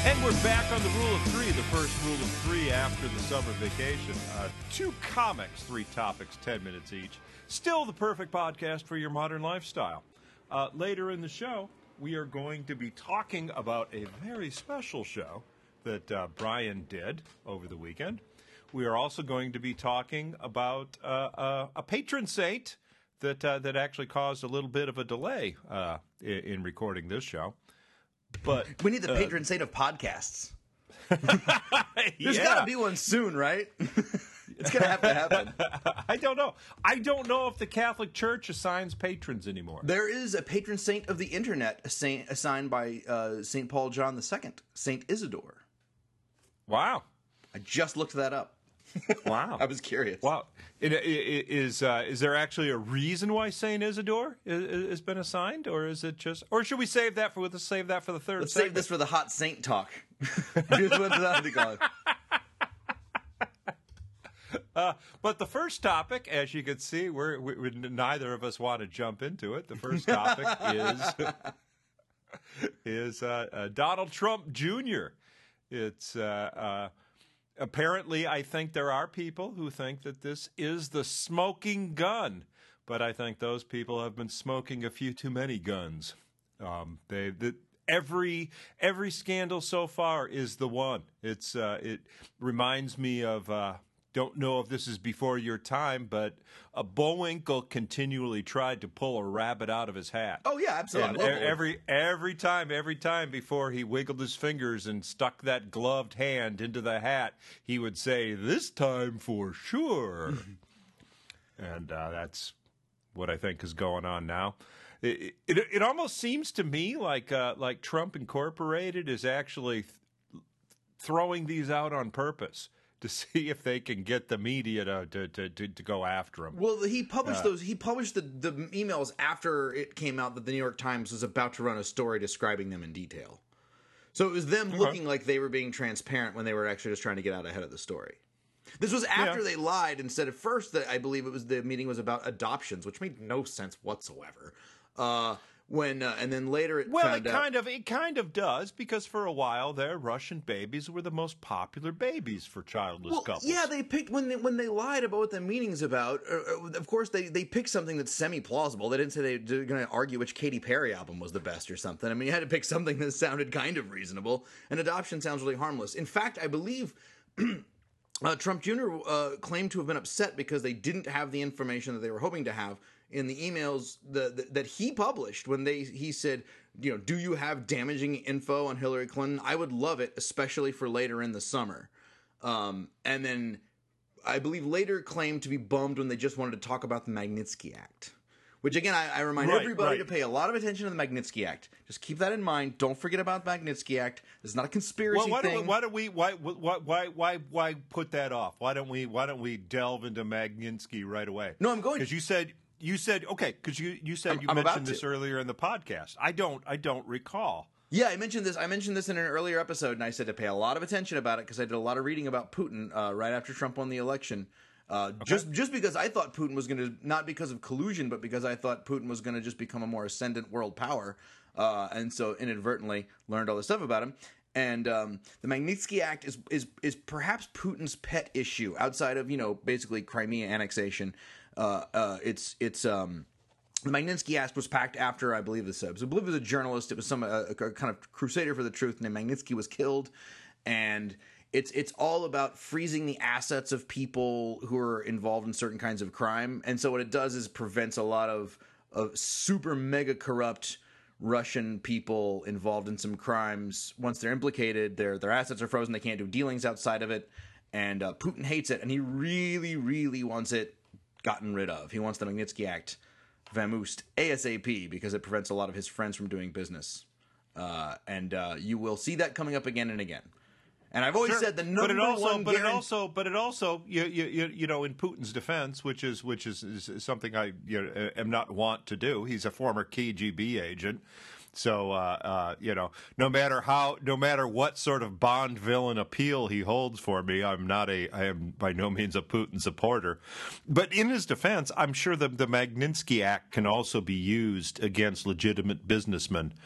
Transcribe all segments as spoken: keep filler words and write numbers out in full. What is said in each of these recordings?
And we're back on the rule of three, the first rule of three after the summer vacation. Uh, two comics, three topics, ten minutes each. Still the perfect podcast for your modern lifestyle. Uh, later in the show, we are going to be talking about a very special show that uh, Brian did over the weekend. We are also going to be talking about uh, uh, a patron saint that uh, that actually caused a little bit of a delay uh, in, in recording this show. But we need the uh, patron saint of podcasts. There's yeah. got to be one soon, right? It's going to have to happen. I don't know. I don't know if the Catholic Church assigns patrons anymore. There is a patron saint of the internet, a saint assigned by uh, Saint Paul John the Second, Saint Isidore. Wow. I just looked that up. Wow. I was curious. Wow. It, it, it, is uh, is there actually a reason why Saint Isidore is, has been assigned, or is it just, or should we save that for let's save that for the third? Let's segment? save this for the hot saint talk. Here's what I think of. Uh, but the first topic, as you can see, we're, we, we, neither of us want to jump into it. The first topic is is uh, uh, Donald Trump Junior It's uh, uh, apparently, I think there are people who think that this is the smoking gun, but I think those people have been smoking a few too many guns. Um, they the, every every scandal so far is the one. It's uh, it reminds me of. Uh, Don't know if this is before your time, but a Bullwinkle continually tried to pull a rabbit out of his hat. Oh yeah, absolutely. And every every time, every time before he wiggled his fingers and stuck that gloved hand into the hat, he would say, "This time for sure." And uh, that's what I think is going on now. It it, it almost seems to me like uh, like Trump Incorporated is actually th- throwing these out on purpose to see if they can get the media to to, to, to, to go after him. Well, he published Uh, those. He published the, the emails after it came out that the New York Times was about to run a story describing them in detail. So it was them Okay. looking like they were being transparent when they were actually just trying to get out ahead of the story. This was after Yeah. they lied and said at first that I believe it was the meeting was about adoptions, which made no sense whatsoever. Uh, when uh, and then later it Well, found it out, kind of it kind of does, because for a while there, Russian babies were the most popular babies for childless well, couples. yeah, they picked when they when they lied about what the meeting's about. Uh, uh, of course, they they picked something that's semi plausible. They didn't say they were going to argue which Katy Perry album was the best or something. I mean, you had to pick something that sounded kind of reasonable. And adoption sounds really harmless. In fact, I believe. Uh, Trump Junior Uh, claimed to have been upset because they didn't have the information that they were hoping to have in the emails the, the, that he published when they he said, you know, do you have damaging info on Hillary Clinton? I would love it, especially for later in the summer. Um, and then I believe later claimed to be bummed when they just wanted to talk about the Magnitsky Act. Which, again, I, I remind Right, everybody right. to pay a lot of attention to the Magnitsky Act. Just keep that in mind. Don't forget about the Magnitsky Act. It's not a conspiracy Well, why don't, we, thing. why don't we why why why why why put that off? Why don't we why don't we delve into Magnitsky right away? No, I'm going- because you said you said okay because you you said I'm- you I'm about mentioned this to. earlier in the podcast. I don't I don't recall. Yeah, I mentioned this. I mentioned this in an earlier episode, and I said to pay a lot of attention about it because I did a lot of reading about Putin uh, right after Trump won the election. Uh, Just just because I thought Putin was going to, not because of collusion, but because I thought Putin was going to just become a more ascendant world power, uh, and so inadvertently learned all this stuff about him. And um, the Magnitsky Act is is is perhaps Putin's pet issue outside of, you know, basically Crimea annexation. Uh, uh, it's it's. Um, The Magnitsky Act was packed after, I believe, this. I believe it was a journalist. It was some a, a kind of crusader for the truth named Magnitsky was killed, and it's it's all about freezing the assets of people who are involved in certain kinds of crime. And so what it does is prevents a lot of of super mega corrupt Russian people involved in some crimes. Once they're implicated, their their assets are frozen. They can't do dealings outside of it. And uh, Putin hates it, and he really, really wants it gotten rid of. He wants the Magnitsky Act vamoosed ASAP because it prevents a lot of his friends from doing business. Uh, and uh, you will see that coming up again and again. And I've always Sure. said the number but it also, one but it guarantee- also, but it also, you, you, you, you know, in Putin's defense, which is which is, is something I you know, am not want to do. He's a former K G B agent, so uh, uh, you know, no matter how, no matter what sort of Bond villain appeal he holds for me, I'm not a, I am by no means a Putin supporter. But in his defense, I'm sure the the Magnitsky Act can also be used against legitimate businessmen,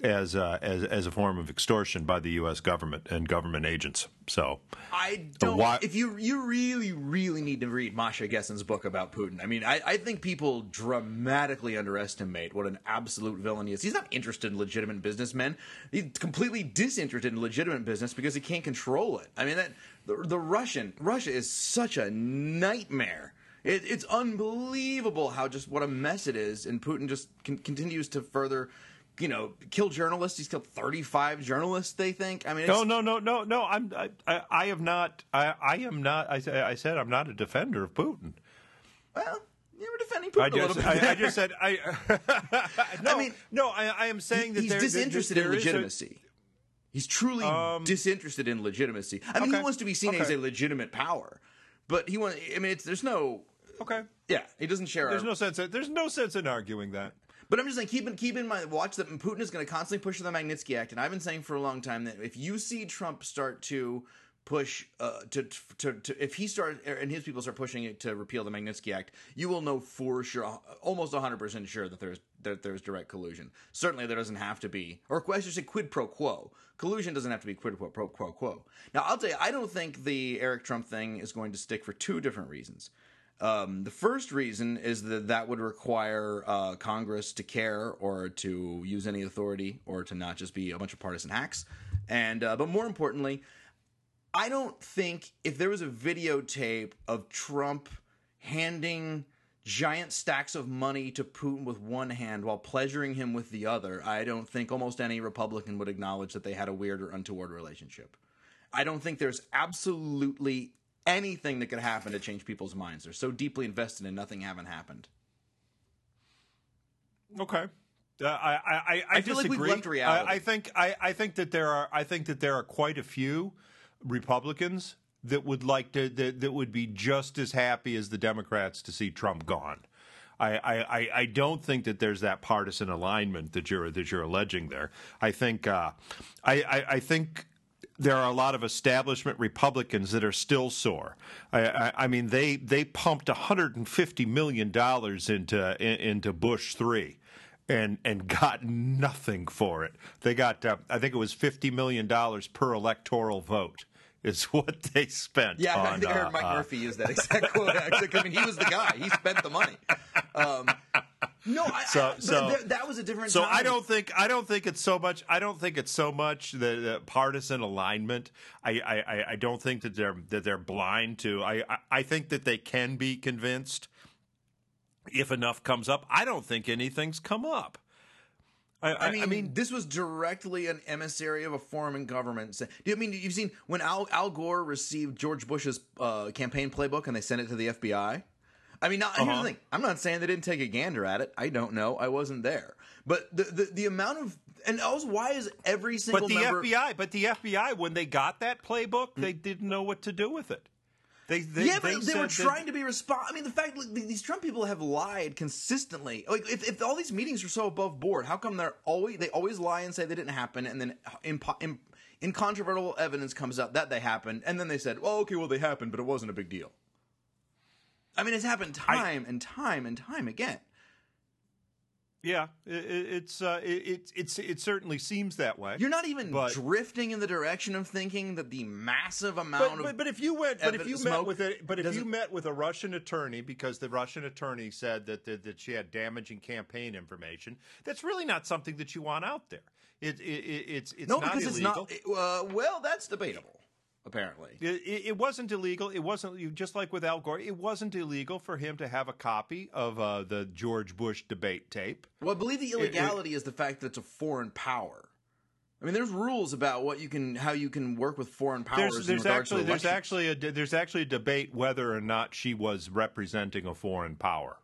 as uh, as as a form of extortion by the U S government and government agents. So I don't. why- if you you really really need to read Masha Gessen's book about Putin. I mean, I, I think people dramatically underestimate what an absolute villain he is. He's not interested in legitimate businessmen. He's completely disinterested in legitimate business because he can't control it. I mean, that the, the Russian Russia is such a nightmare. It, it's unbelievable how just what a mess it is, and Putin just con- continues to further, you know, kill journalists. He's killed thirty-five journalists. They think. I mean, it's, no, no, no, no, no. I'm I, I, I have not. I, I am not. I, sa- I said I'm not a defender of Putin. well, you were defending Putin I a just, little bit. I, I just said I. no, I mean, no. I, I am saying that he's there, disinterested there, in there is a- legitimacy. He's truly Um, disinterested in legitimacy. I mean, okay. he wants to be seen Okay. as a legitimate power, but he wants. I mean, it's there's no. Okay. Yeah, he doesn't share. There's our, no sense. In, there's no sense in arguing that. But I'm just saying, keep in, keep in mind, watch that Putin is going to constantly push the Magnitsky Act, and I've been saying for a long time that if you see Trump start to push, uh, to, to to if he starts and his people start pushing it to repeal the Magnitsky Act, you will know for sure, almost one hundred percent sure that there's that there's direct collusion. Certainly, there doesn't have to be, or I should say, quid pro quo. Collusion doesn't have to be quid pro pro quo quo. Now, I'll tell you, I don't think the Eric Trump thing is going to stick for two different reasons. Um, the first reason is that that would require uh, Congress to care or to use any authority or to not just be a bunch of partisan hacks. And uh, but more importantly, I don't think if there was a videotape of Trump handing giant stacks of money to Putin with one hand while pleasuring him with the other, I don't think almost any Republican would acknowledge that they had a weird or untoward relationship. I don't think there's absolutely anything that could happen to change people's minds. They're so deeply invested in nothing having happened. Okay. Uh, I, I, I, I feel like disagree. we've left reality. I, I think I, I think that there are I think that there are quite a few Republicans that would like to that, that would be just as happy as the Democrats to see Trump gone. I, I, I don't think that there's that partisan alignment that you're that you're alleging there. I think uh, I, I, I think there are a lot of establishment Republicans that are still sore. I, I, I mean, they they pumped one hundred fifty million dollars into in, into Bush three. And and got nothing for it. They got, uh, I think it was fifty million dollars per electoral vote is what they spent. Yeah, on, I think I heard uh, Mike uh, Murphy use that exact quote. Actually, I mean, he was the guy. He spent the money. Um, no, I, So- I, so- th- that was a different. So time. I don't think I don't think it's so much. I don't think it's so much the, the partisan alignment. I, I, I don't think that they're that they're blind to. I, I I think that they can be convinced if enough comes up. I don't think anything's come up. I, I, I mean, I mean, this was directly an emissary of a foreign government. Do you I mean you've seen when Al, Al Gore received George Bush's uh, campaign playbook and they sent it to the F B I? I mean, now, here's Uh-huh. the thing. I'm not saying they didn't take a gander at it. I don't know. I wasn't there. But the the, the amount of and also why is every single but the member, F B I, but the F B I, when they got that playbook, they didn't know what to do with it. They, they yeah, but they, said were that- trying to be responsible. I mean, the fact like, these Trump people have lied consistently. Like, if, if all these meetings are so above board, how come they're always they always lie and say they didn't happen, and then impo- in, incontrovertible evidence comes out that they happened, and then they said, "Well, okay, well they happened, but it wasn't a big deal." I mean, it's happened time and time and time again. Yeah, it, it's uh, it, it's it certainly seems that way. You're not even But- drifting in the direction of thinking that the massive amount But, of but, but if you went, but if evidence- you smoke met with a, but if you doesn't- met with a Russian attorney because the Russian attorney said that that, that she had damaging campaign information, that's really not something that you want out there. It, it, it it's it's no, not because illegal. it's not. Uh, well, that's debatable. Apparently, It, it it wasn't illegal. It wasn't you- just like with Al Gore. It wasn't illegal for him to have a copy of uh, the George Bush debate tape. well, I believe the illegality is the fact that it's a foreign power. I mean, there's rules about what you can, how you can work with foreign powers. There's, in there's regards actually to there's elections. actually a there's actually a debate whether or not she was representing a foreign power.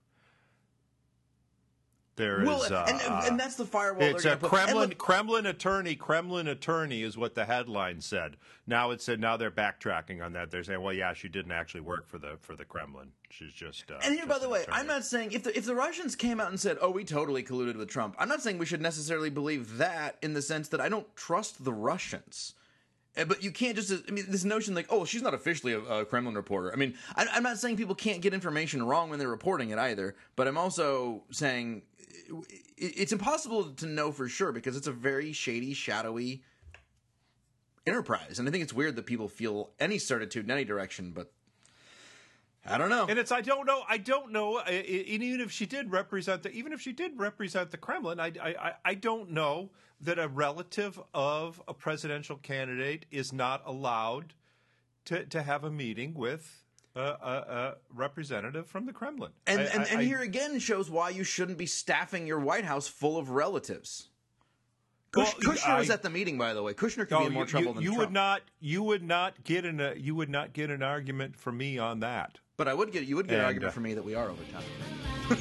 There is, well, uh, and, and, and that's the firewall. it's they're a gonna put- and Kremlin look, Kremlin attorney. Kremlin attorney is what the headline said. Now it said now they're backtracking on that. They're saying, well, yeah, she didn't actually work for the for the Kremlin. She's just. Uh, And here, by just the an way, attorney. I'm not saying if the if the Russians came out and said, "Oh, we totally colluded with Trump," I'm not saying we should necessarily believe that in the sense that I don't trust the Russians. Uh, But you can't just, I mean, this notion like, oh, she's not officially a, a Kremlin reporter. I mean, I, I'm not saying people can't get information wrong when they're reporting it either, but I'm also saying it, it's impossible to know for sure because it's a very shady, shadowy enterprise. And I think it's weird that people feel any certitude in any direction, but I don't know. And it's I don't know. I don't know. I, I, even if she did represent the, even if she did represent the Kremlin, I, I, I don't know that a relative of a presidential candidate is not allowed to to have a meeting with a, a, a representative from the Kremlin. And I, and, I, and I, here again shows why you shouldn't be staffing your White House full of relatives. Kush, Well, Kushner was I- at the meeting, by the way. Kushner could no, be in more you, trouble you, than you Trump. would not. You would not get in a. You would not get an argument from me on that. But I would get you would get an And, argument uh, from me that we are over time.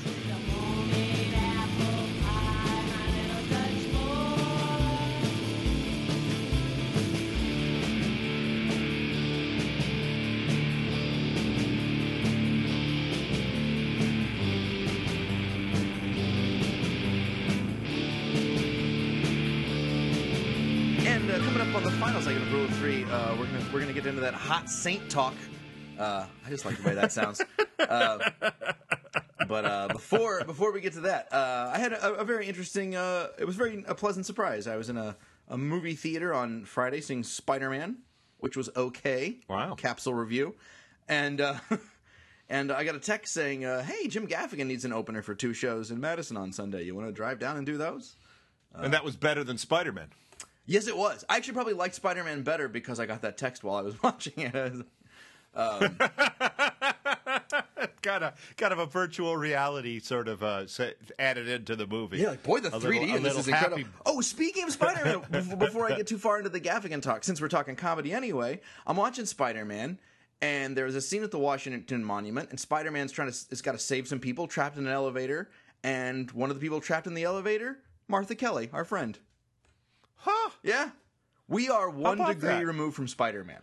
And uh, coming up on the final segment of Rule of Three, uh, we're gonna we're gonna get into that hot saint talk. Uh, I just like the way that sounds. Uh, but uh, before before we get to that, uh, I had a, a very interesting. Uh, it was very a pleasant surprise. I was in a, a movie theater on Friday seeing Spider-Man, which was okay. Wow. Capsule review, and uh, and I got a text saying, uh, "Hey, Jim Gaffigan needs an opener for two shows in Madison on Sunday. You want to drive down and do those?" and that was better than Spider-Man. Yes, it was. I actually probably liked Spider-Man better because I got that text while I was watching it. Um, Kind of, kind of a virtual reality sort of uh, sa- added into the movie. yeah, like, boy, the A three D little- a in this little is incredible. happy- Oh, speaking of Spider-Man, before, before I get too far into the Gaffigan talk, since we're talking comedy anyway, I'm watching Spider-Man, and there's a scene at the Washington Monument, and Spider-Man's trying to, has got to save some people trapped in an elevator, and one of the people trapped in the elevator, Martha Kelly, our friend. Huh? Yeah. We are one about degree that? removed from Spider-Man.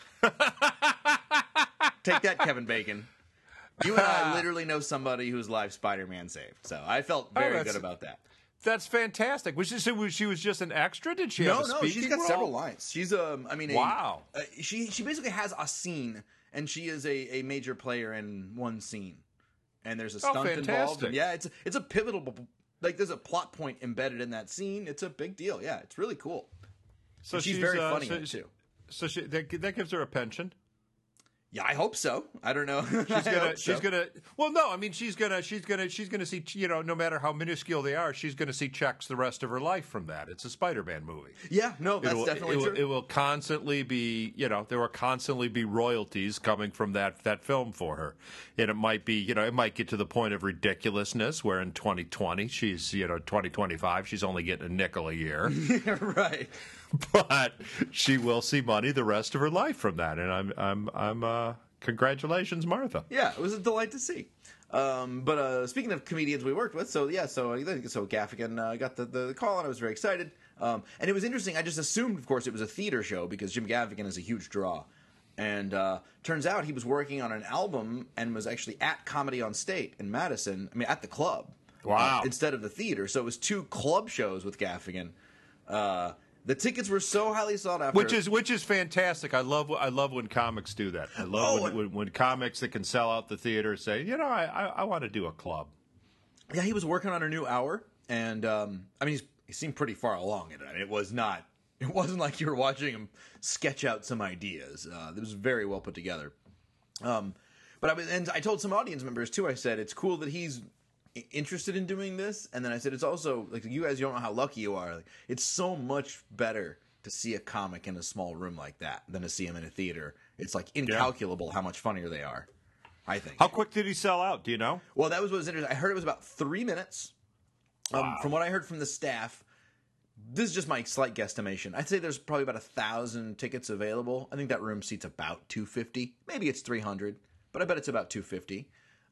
Take that, Kevin Bacon. You and I literally know somebody whose life Spider-Man saved. So I felt very that's- good about that. That's fantastic. Was she, so was she was just an extra? Did she No, have a no, speaking she's got role? several lines. She's um, I mean, a, Wow. uh, she she basically has a scene, and she is a, a major player in one scene, and there's a Oh, stunt involved. fantastic. And yeah, it's it's a pivotal, like there's a plot point embedded in that scene. It's a big deal. Yeah, it's really cool. So And she's she's very uh, funny so, in it too. So she, that, that gives her a pension. Yeah, I hope so. I don't know. She's gonna. She's gonna. Well, no. I mean, she's gonna. She's gonna. She's gonna see. You know, no matter how minuscule they are, she's gonna see checks the rest of her life from that. It's a Spider-Man movie. Yeah, no, that's It'll- definitely it will, true. it will constantly be, you know, there will constantly be royalties coming from that that film for her, and it might be, you know, it might get to the point of ridiculousness where in twenty twenty she's, you know, twenty twenty-five she's only getting a nickel a year, Right. but she will see money the rest of her life from that, and I'm I'm I'm uh, congratulations, Martha. Yeah, it was a delight to see. Um, but uh, speaking of comedians we worked with, so yeah, so so Gaffigan uh, got the, the call, and I was very excited. Um, and it was interesting. I just assumed, of course, it was a theater show because Jim Gaffigan is a huge draw. And uh, turns out he was working on an album and was actually at Comedy on State in Madison. I mean, at the club. Wow. uh, instead of the theater. So it was two club shows with Gaffigan. Uh, the tickets were so highly sought after. Which is which is fantastic. I love I love when comics do that. I love Oh, when, when, when comics that can sell out the theater say, you know, I I, I want to do a club. Yeah, he was working on a new hour, and um, I mean, he's, he seemed pretty far along in it. I mean, it was not, it wasn't like you were watching him sketch out some ideas. Uh, it was very well put together. Um, but I was, and I told some audience members too. I said it's cool that he's i- interested in doing this, and then I said it's also like you guys, you don't know how lucky you are. Like, it's so much better to see a comic in a small room like that than to see him in a theater. It's like incalculable how much funnier they are. I think. How quick did he sell out? Do you know? Well, that was what was interesting. I heard it was about three minutes. Um, Wow. From what I heard from the staff, this is just my slight guesstimation. I'd say there's probably about a thousand tickets available. I think that room seats about two fifty. Maybe it's three hundred, but I bet it's about two fifty.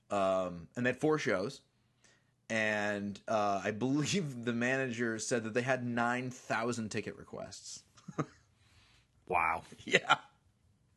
Um, and they had four shows. And uh, I believe the manager said that they had nine thousand ticket requests. Wow. Yeah.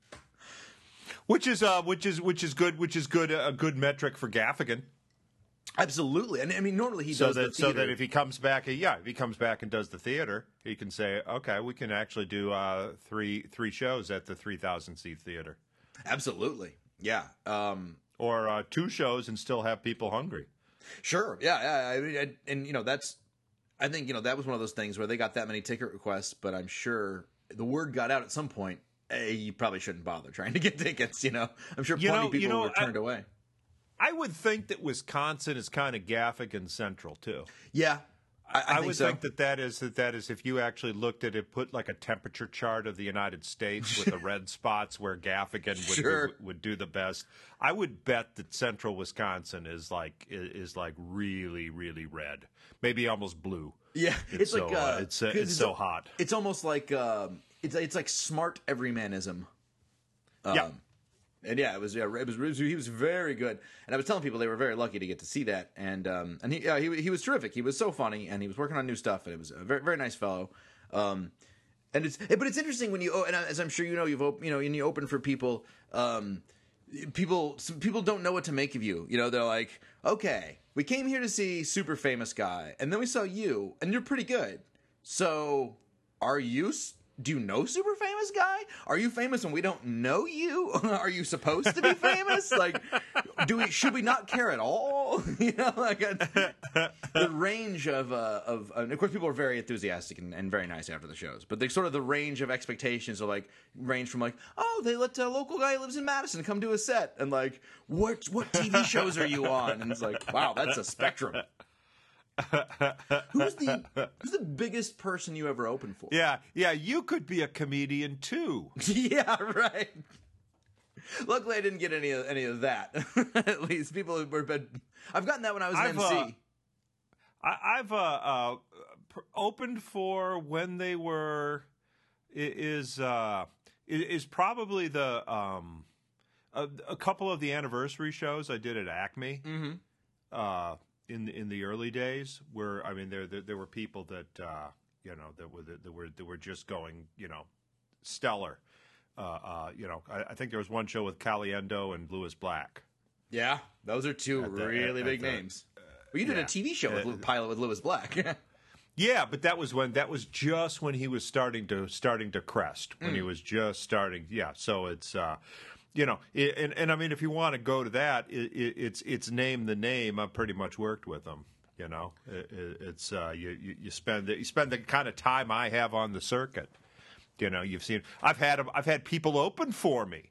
Which is uh, which is which is good. Which is good. A good metric for Gaffigan. Absolutely, and I mean normally he so does that the so theater. that if he comes back, yeah, if he comes back and does the theater, he can say, okay, we can actually do uh, three three shows at the three thousand seat theater. Absolutely, yeah. Um, or uh, two shows and still have people hungry. Sure, yeah, yeah. I mean, and, and you know that's, I think you know that was one of those things where they got that many ticket requests, but I'm sure the word got out at some point. Hey, you probably shouldn't bother trying to get tickets. You know, I'm sure plenty You know- of people you know, were turned I- away. I would think that Wisconsin is kind of Gaffigan Central too. Yeah, I, I, I, think would so. think that that is that that is if you actually looked at it, put like a temperature chart of the United States with the red spots where Gaffigan would, Sure. would would do the best. I would bet that Central Wisconsin is like is, is like really really red, maybe almost blue. Yeah, It's, it's, so like uh, uh, it's uh, 'cause it's so hot. It's almost like um, it's it's like smart everymanism. Um, Yeah. And yeah, it was yeah, it was, it was he was very good, and I was telling people they were very lucky to get to see that, and um, and he yeah, he he was terrific. He was so funny, and he was working on new stuff, and it was a very very nice fellow. Um, and it's but it's interesting when you oh, and as I'm sure you know you've op- you know and you open for people. Um, people some people don't know what to make of you. You know, they're like, okay, we came here to see super famous guy, and then we saw you, and you're pretty good. So, are you? s- Do you know super famous guy? Are you famous and we don't know you? Are you supposed to be famous? Like, do we should we not care at all? You know, like a, the range of uh, of and of course people are very enthusiastic and, and very nice after the shows, but they sort of the range of expectations are like range from like, oh, they let a local guy who lives in Madison come do a set, and like, what what T V shows are you on? And it's like, wow, that's a spectrum. Who's the who's the biggest person you ever opened for? Yeah, yeah, you could be a comedian too. Yeah, right. Luckily, I didn't get any of any of that. At least people were. Been, I've gotten that when I was an I've, M C. uh, I, I've uh, uh, pr- opened for when they were i- is uh, i- is probably the um, a, a couple of the anniversary shows I did at Acme. Mm-hmm. Uh, in in the early days, where I mean, there there, there were people that uh, you know that were that were that were just going, you know, stellar. Uh, uh, you know, I, I think there was one show with Caliendo and Louis Black. Yeah, those are two At the- really at- big at the- names. Well, you did yeah. a T V show with Uh, Lou- pilot with Louis Black. Yeah, but that was when that was just when he was starting to starting to crest, when he was just starting. Yeah, so it's uh, you know, i and and I mean, if you want to go to that, it, it, it's it's name the name. I've pretty much worked with them. You know, it, it, it's uh, you, you you spend the, you spend the kind of time I have on the circuit. You know, you've seen I've had I've had people open for me.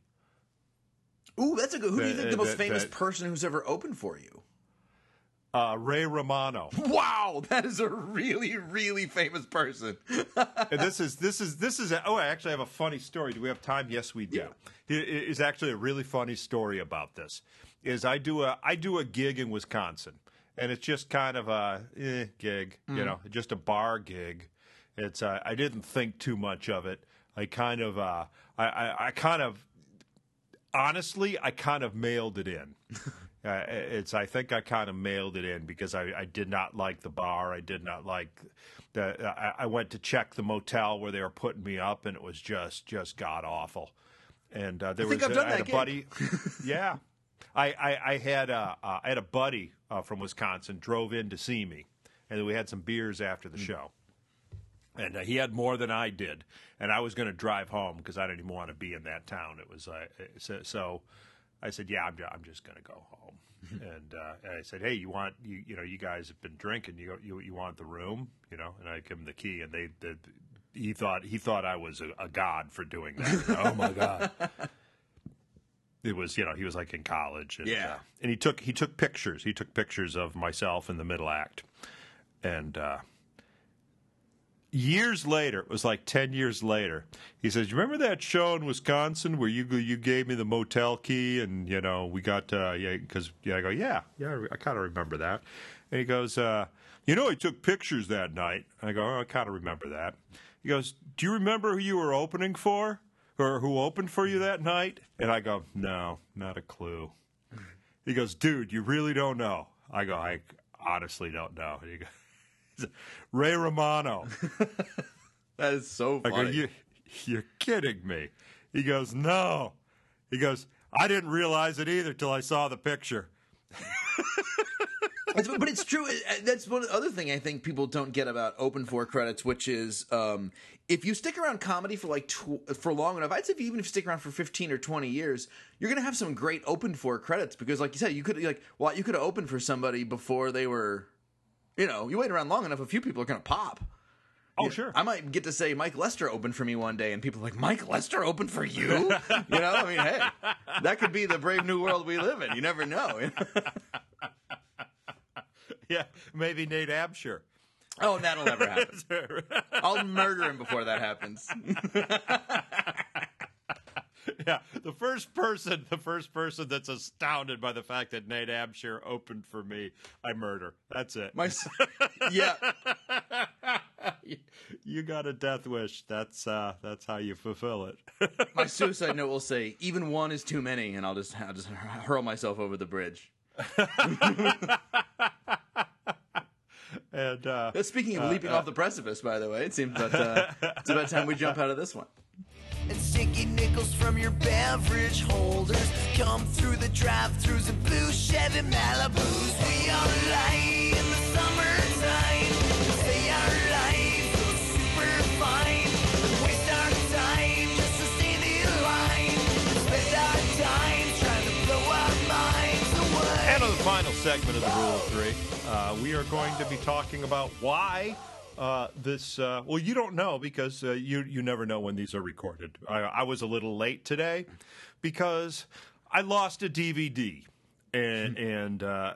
Ooh, that's a good. Who do you The- think the most the- famous the- person who's ever opened for you? Uh, Ray Romano. Wow, that is a really, really famous person. And this is this is this is a, oh, I actually have a funny story. Do we have time? Yes, we do. Yeah. It is actually a really funny story about this. Is I do a I do a gig in Wisconsin, and it's just kind of a eh, gig, you know, just a bar gig. It's uh, I didn't think too much of it. I kind of uh, I, I I kind of honestly I kind of mailed it in. Uh, it's. I think I kind of mailed it in because I, I did not like the bar. I did not like the. I, I went to check the motel where they were putting me up, and it was just just god awful. And uh, there I think was I've done I had that a buddy. Yeah, I, I I had a uh, I had a buddy uh, from Wisconsin drove in to see me, and we had some beers after the show. And uh, he had more than I did, and I was going to drive home because I didn't even want to be in that town. It was uh, so. so I said, "Yeah, I'm, I'm just going to go home." and, uh, and I said, "Hey, you want you you know you guys have been drinking. You you you want the room, you know?" And I give him the key, and they, they he thought he thought I was a, a god for doing that. Oh my god! It was you know he was like in college, and, Yeah. uh, and he took he took pictures. He took pictures of myself in the middle act, and. Uh, Years later, it was like ten years later. He says, "You remember that show in Wisconsin where you you gave me the motel key and you know we got uh, yeah because yeah I go yeah yeah I, re- I kind of remember that." And he goes, uh, "You know I took pictures that night." I go, "Oh, I kind of remember that." He goes, "Do you remember who you were opening for or who opened for you that night?" And I go, "No, not a clue." He goes, "Dude, you really don't know." I go, "I honestly don't know." And he goes, Ray Romano. That is so I funny. go, you, you're kidding me. He goes, no. He goes, I didn't realize it either till I saw the picture. It's- but it's true. It- That's one other thing I think people don't get about open for credits, which is um, if you stick around comedy for like tw- for long enough, I'd say if you, even if you stick around for fifteen or twenty years, you're gonna have some great open for credits because, like you said, you could like well, you could have opened for somebody before they were, you know, you wait around long enough, a few people are gonna pop. Oh, You- sure. I might get to say Mike Lester opened for me one day, and people are like, Mike Lester opened for you? You know, I mean, hey, that could be the brave new world we live in. You never know. Yeah, maybe Nate Absher. Oh, that'll never happen. I'll murder him before that happens. Yeah, the first person, the first person that's astounded by the fact that Nate Absher opened for me, I murder. That's it. My, s- yeah, you, you got a death wish. That's uh, that's how you fulfill it. my suicide note will say, even one is too many, and I'll just, I'll just hurl myself over the bridge. And uh, Speaking of leaping uh, off the precipice, by the way, it seems about, uh, it's about time we jump out of this one. And sticky nickels from your beverage holders come through the drive-thrus of blue Chevy Malibus. We are light in the summertime. Say our lives go super fine. Waste our time just to stand in line. Spend our time trying to blow our minds away. And on the final segment of the Rule of Three, uh, we are going to be talking about why uh, this. Uh, well, you don't know because uh, you you never know when these are recorded. I, I was a little late today because I lost a D V D. And, and uh,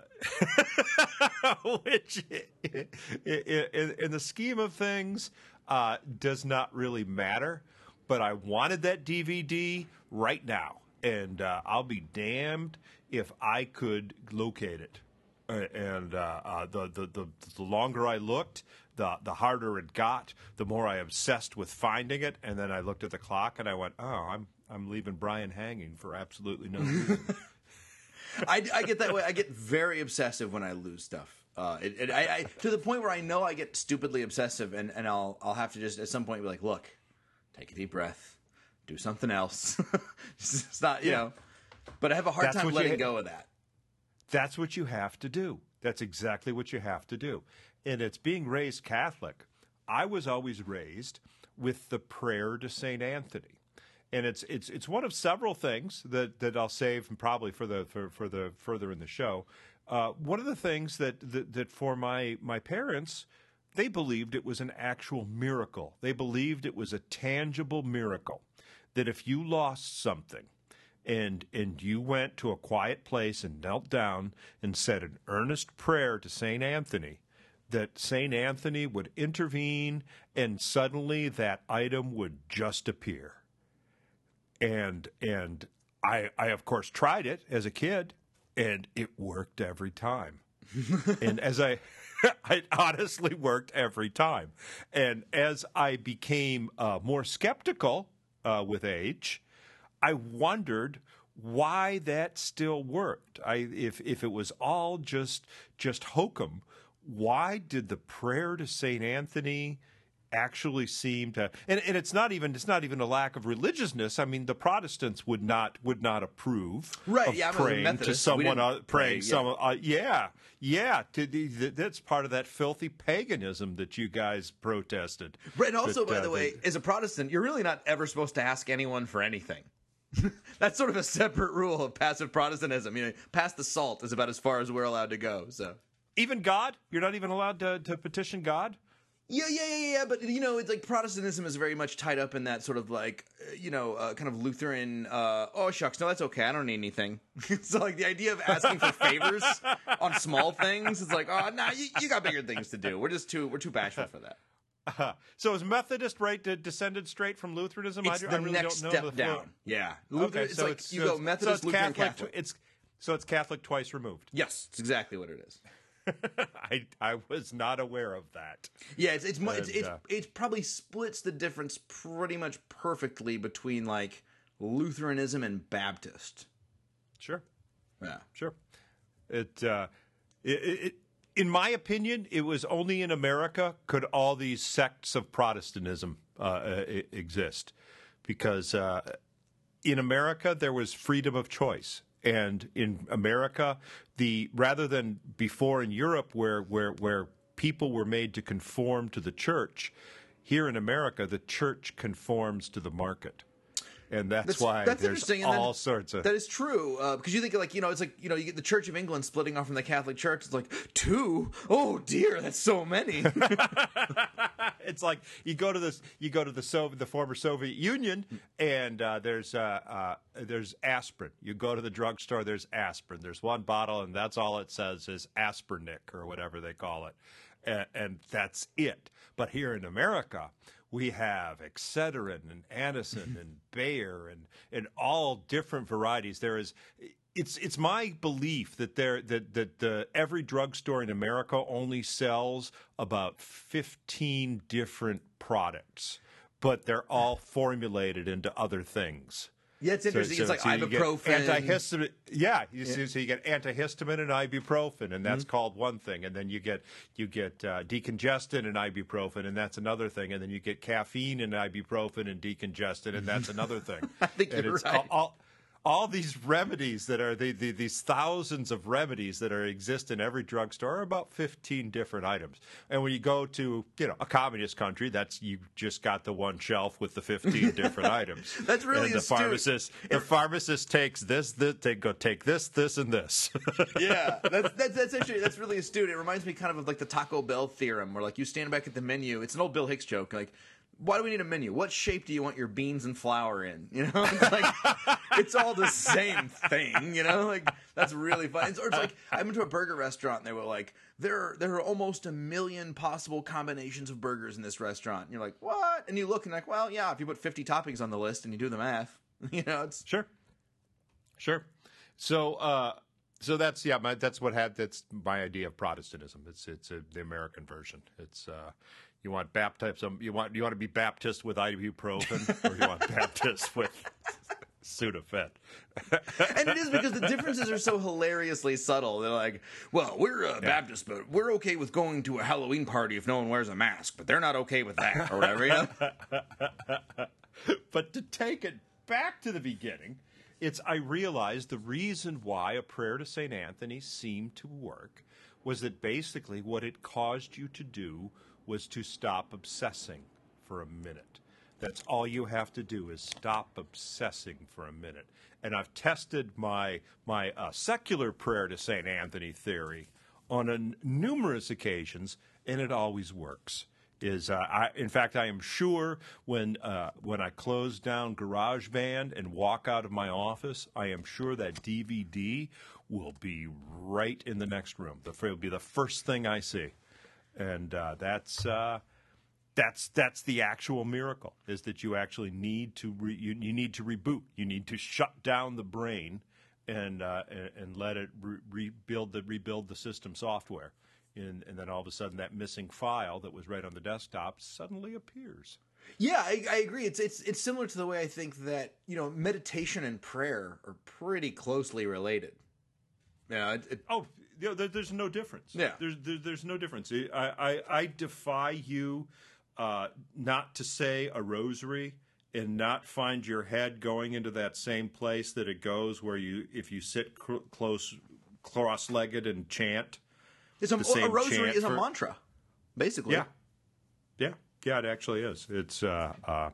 which, in, in, in the scheme of things, uh, does not really matter. But I wanted that D V D right now, and uh, I'll be damned if I could locate it. Uh, and uh, uh, the, the the the longer I looked, the the harder it got. The more I obsessed with finding it, and then I looked at the clock and I went, "Oh, I'm I'm leaving Brian hanging for absolutely no reason." I, I get that way. I get very obsessive when I lose stuff. Uh, it, it, I, I, to the point where I know I get stupidly obsessive, and, and I'll I'll have to just at some point be like, look, take a deep breath, do something else. It's not, you Yeah. know. But I have a hard That's time what letting you- go of that. That's what you have to do. That's exactly what you have to do. And it's being raised Catholic. I was always raised with the prayer to Saint Anthony. And it's it's it's one of several things that, that I'll save probably for the for, for the further in the show. Uh, one of the things that, that that for my my parents, they believed it was an actual miracle. They believed it was a tangible miracle. That if you lost something, and and you went to a quiet place and knelt down and said an earnest prayer to Saint Anthony, that Saint Anthony would intervene and suddenly that item would just appear. And and I I of course tried it as a kid, and it worked every time. And as I it honestly worked every time. And as I became uh, more skeptical uh, with age, I wondered why that still worked. I if if it was all just just hokum, why did the prayer to Saint Anthony actually seem to? And, and it's not even it's not even a lack of religiousness. I mean, the Protestants would not would not approve Right, of yeah, I'm a praying to Methodist. We someone didn't uh, praying pray, someone. Uh, yeah, yeah. To, the- that's part of that filthy paganism that you guys protested. Right, and also, That, by uh, the way, that- as a Protestant, you're really not ever supposed to ask anyone for anything. That's sort of a separate rule of passive Protestantism. You know, pass the salt is about as far as we're allowed to go. So, even God, you're not even allowed to, to petition God. yeah, yeah, yeah, yeah. But you know, it's like Protestantism is very much tied up in that sort of like, uh, you know, uh, kind of Lutheran. Uh, oh shucks, no, that's okay. I don't need anything. So like the idea of asking for favors on small things, it's like, oh, nah, you, you got bigger things to do. We're just too we're too bashful for that. Uh, so is Methodist right de- descended straight from Lutheranism? It's I, do- the I really next don't know step the full- down. Yeah, Luther, Okay, it's so like it's you so go it's- Methodist, so it's Lutheran, Catholic. Catholic. tw- It's so it's Catholic twice removed. Yes, it's exactly what it is. I I was not aware of that. Yeah, it's it's, mu- it's, And, it's uh, it probably splits the difference pretty much perfectly between like Lutheranism and Baptist. Sure, Yeah. sure. It, uh, it, it in my opinion, it was only in America could all these sects of Protestantism uh, uh, e- exist, because uh, in America there was freedom of choice. And in America, the rather than before in Europe where where where people were made to conform to the church, here in America the church conforms to the market. And that's, that's why that's there's all that, sorts of... That is true. Uh, because you think, like, you know, it's like, you know, you get the Church of England splitting off from the Catholic Church. It's like, two? Oh, dear, that's so many. It's like you go to this, you go to the Soviet, the former Soviet Union, and uh, there's uh, uh, there's aspirin. You go to the drugstore, there's aspirin. There's one bottle, and that's all it says is Aspirinic or whatever they call it. And, and that's it. But here in America, we have Excedrin and Anacin and Bayer and, and all different varieties. There is, it's it's my belief that there that that the every drugstore in America only sells about fifteen different products, but they're all formulated into other things. Yeah, it's interesting. So, so, it's like so ibuprofen. Antihistamine. Yeah, you yeah. See, so you get antihistamine and ibuprofen, and that's mm-hmm. called one thing. And then you get you get uh, decongestant and ibuprofen, and that's another thing. And then you get caffeine and ibuprofen and decongestant, and that's another thing. I think and you're it's right. All, all, all these remedies that are the, the, these thousands of remedies that are exist in every drugstore are about fifteen different items. And when you go to you know a communist country, that's you just got the one shelf with the fifteen different items. That's really and the astute. pharmacist. The it, pharmacist takes this, this, take go take this, this, and this. Yeah, that's that's that's actually that's really astute. It reminds me kind of of like the Taco Bell theorem, where like you stand back at the menu. It's an old Bill Hicks joke, like. Why do we need a menu? What shape do you want your beans and flour in? You know, it's like it's all the same thing. You know, like that's really fun. Or it's like I went to a burger restaurant and they were like, there are, there are almost a million possible combinations of burgers in this restaurant. And you're like, what? And you look and like, well, yeah, if you put fifty toppings on the list and you do the math, you know, it's sure, sure. So, uh, so that's yeah, my, that's what had that's my idea of Protestantism. It's it's a, the American version. It's. Uh, You want baptism? You want you want to be Baptist with ibuprofen, or you want Baptist with Sudafed? And it is because the differences are so hilariously subtle. They're like, well, we're uh, yeah. Baptist, but we're okay with going to a Halloween party if no one wears a mask, but they're not okay with that, or whatever. You know? But to take it back to the beginning, it's I realized the reason why a prayer to Saint Anthony seemed to work was that basically what it caused you to do was to stop obsessing for a minute. That's all you have to do is stop obsessing for a minute. And I've tested my my uh, secular prayer to Saint Anthony theory on a n- numerous occasions, and it always works. Is uh, I, in fact, I am sure when uh, when I close down GarageBand and walk out of my office, I am sure that D V D will be right in the next room. The, it'll be the first thing I see. And uh, that's uh, that's that's the actual miracle, is that you actually need to re- you, you need to reboot. You need to shut down the brain and uh, and, and let it re- rebuild the rebuild the system software. And, and then all of a sudden, that missing file that was right on the desktop suddenly appears. Yeah, I, I agree. It's it's it's similar to the way I think that you know meditation and prayer are pretty closely related. Yeah. It, it, oh. You know, there, there's no difference. Yeah. There's there, there's no difference. I, I, I defy you uh, not to say a rosary and not find your head going into that same place that it goes where you if you sit cr- close cross-legged and chant. It's a, a rosary is for, a mantra, basically. Yeah. Yeah. Yeah, it actually is. It's uh, uh,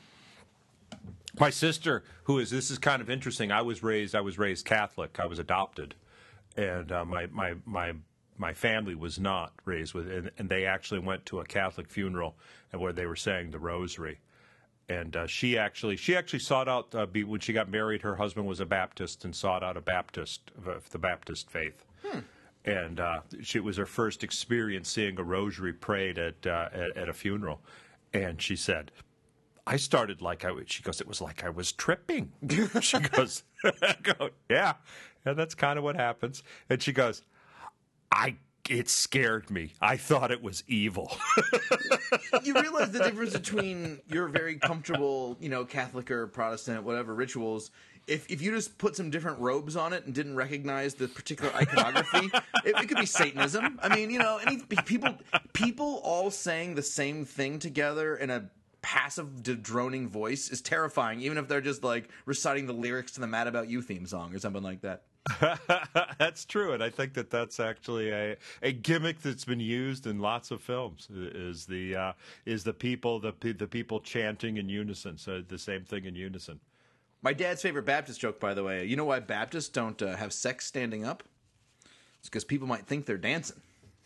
my sister, who is this is kind of interesting. I was raised I was raised Catholic. I was adopted. And uh, my, my my my family was not raised with, and, and they actually went to a Catholic funeral, and where they were saying the Rosary, and uh, she actually she actually sought out uh, be, when she got married. Her husband was a Baptist and sought out a Baptist of the Baptist faith, hmm. and uh, she, it was her first experience seeing a Rosary prayed at, uh, at at a funeral, and she said, I started like I, she goes, it was like I was tripping. She goes, I go, yeah, yeah, that's kind of what happens. And she goes, I, it scared me. I thought it was evil. You realize the difference between your very comfortable, you know, Catholic or Protestant, whatever rituals. If if you just put some different robes on it and didn't recognize the particular iconography, it, it could be Satanism. I mean, you know, any people people all saying the same thing together in a passive d- droning voice is terrifying, even if they're just like reciting the lyrics to the Mad About You theme song or something like that. That's true, and I think that that's actually a, a gimmick that's been used in lots of films. Is the uh, is the people the the people chanting in unison, so the same thing in unison. My dad's favorite Baptist joke, by the way. You know why Baptists don't uh, have sex standing up? It's because people might think they're dancing.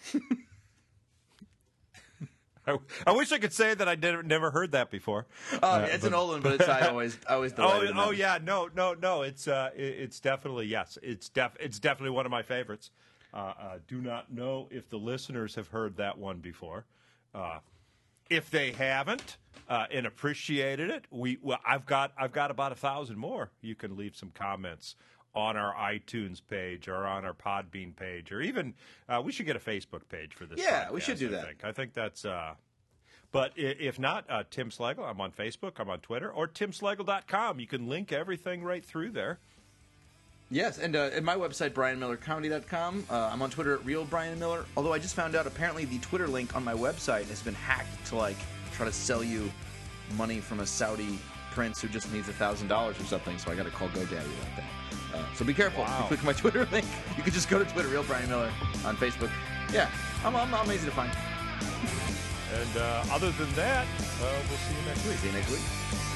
I, I wish I could say that I did, never heard that before. Uh, uh, it's but, an old one, but it's I always I always oh delighted in oh that. yeah no no no it's uh it, it's definitely yes it's def it's definitely one of my favorites. Uh, uh, do not know if the listeners have heard that one before. Uh, if they haven't uh, and appreciated it, we well I've got I've got about a thousand more. You can leave some comments on our iTunes page or on our Podbean page, or even uh, we should get a Facebook page for this. Yeah, podcast, we should do I that. Think. I think that's. Uh, but i- if not, uh, Tim Slagle, I'm on Facebook, I'm on Twitter, or tim slagle dot com. You can link everything right through there. Yes, and uh, at my website, brian miller comedy dot com. Uh, I'm on Twitter at real brian miller. Although I just found out apparently the Twitter link on my website has been hacked to like try to sell you money from a Saudi prince who just needs a thousand dollars or something. So I got to call GoDaddy like that. Uh, so be careful. Wow. If you click my Twitter link, you can just go to Twitter, Real Brian Miller, on Facebook. Yeah, I'm, I'm, I'm easy to find. And uh, other than that, uh, we'll see you next week. See you next week.